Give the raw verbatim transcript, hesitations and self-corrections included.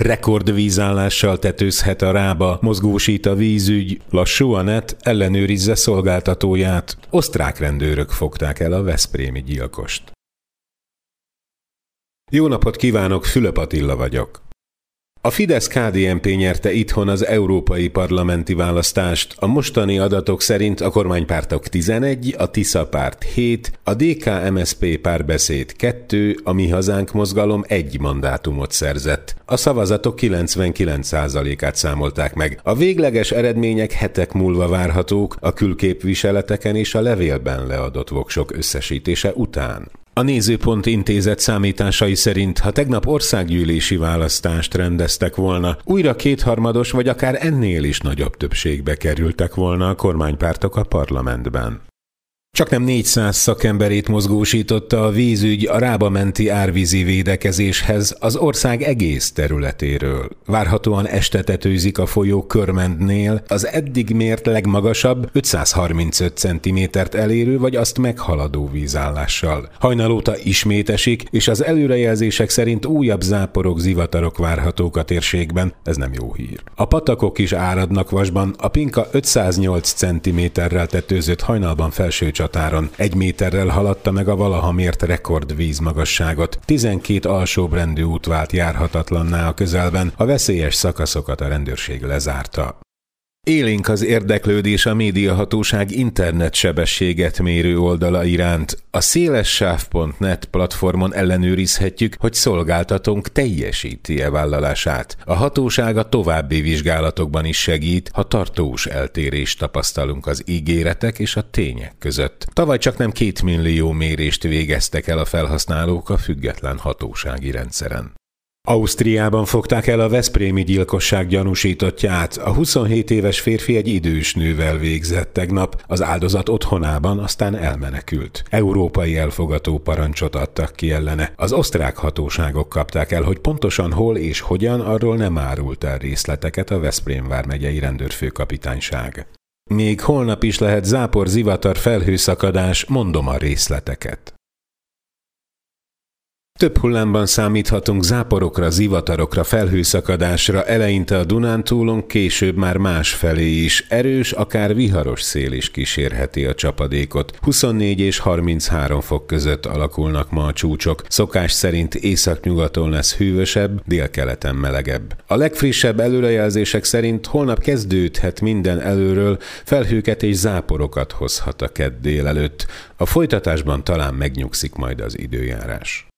Rekordvízállással tetőzhet a Rába, mozgósít a vízügy, lassú a net, ellenőrizze szolgáltatóját. Osztrák rendőrök fogták el a veszprémi gyilkost. Jó napot kívánok, Fülöp Attila vagyok. A Fidesz-ká dé en pé nyerte itthon az európai parlamenti választást. A mostani adatok szerint a kormánypártok tizenegy, a Tisza párt hét, a dé ká em es zé pé párbeszéd kettő, a Mi Hazánk mozgalom egy mandátumot szerzett. A szavazatok kilencvenkilenc százalékát számolták meg. A végleges eredmények hetek múlva várhatók, a külképviseleteken és a levélben leadott voksok összesítése után. A Nézőpont Intézet számításai szerint, ha tegnap országgyűlési választást rendeztek volna, újra kétharmados vagy akár ennél is nagyobb többségbe kerültek volna a kormánypártok a parlamentben. Csaknem négyszáz szakemberét mozgósította a vízügy a Rába menti árvízi védekezéshez az ország egész területéről. Várhatóan este tetőzik a folyó Körmendnél, az eddig mért legmagasabb ötszázharmincöt centimétert elérő vagy azt meghaladó vízállással. Hajnal óta ismét esik, és az előrejelzések szerint újabb záporok, zivatarok várhatók a térségben, ez nem jó hír. A patakok is áradnak vasban, a Pinka ötszáznyolc centiméterrel tetőzött hajnalban felső csatáron. Egy méterrel haladta meg a valaha mért rekord vízmagasságot. tizenkét alsóbrendű út vált járhatatlanná a közelben, a veszélyes szakaszokat a rendőrség lezárta. Élénk az érdeklődés a médiahatóság internetsebességet mérő oldala iránt. A szélessáv pont net platformon ellenőrizhetjük, hogy szolgáltatónk teljesíti-e vállalását. A hatóság a további vizsgálatokban is segít, ha tartós eltérést tapasztalunk az ígéretek és a tények között. Tavaly csaknem két millió mérést végeztek el a felhasználók a független hatósági rendszeren. Ausztriában fogták el a veszprémi gyilkosság gyanúsítottját. A huszonhét éves férfi egy idős nővel végzett tegnap, az áldozat otthonában, aztán elmenekült. Európai elfogató parancsot adtak ki ellene. Az osztrák hatóságok kapták el, hogy pontosan hol és hogyan, arról nem árult el részleteket a Veszprém vármegyei rendőrfőkapitányság. Még holnap is lehet zápor, zivatar, felhőszakadás, mondom a részleteket. Több hullámban számíthatunk záporokra, zivatarokra, felhőszakadásra, eleinte a Dunántúlon, később már másfelé is. Erős, akár viharos szél is kísérheti a csapadékot. huszonnégy és harminchárom fok között alakulnak ma a csúcsok. Szokás szerint északnyugaton lesz hűvösebb, délkeleten melegebb. A legfrissebb előrejelzések szerint holnap kezdődhet minden előről, felhőket és záporokat hozhat a kedd délelőtt. A folytatásban talán megnyugszik majd az időjárás.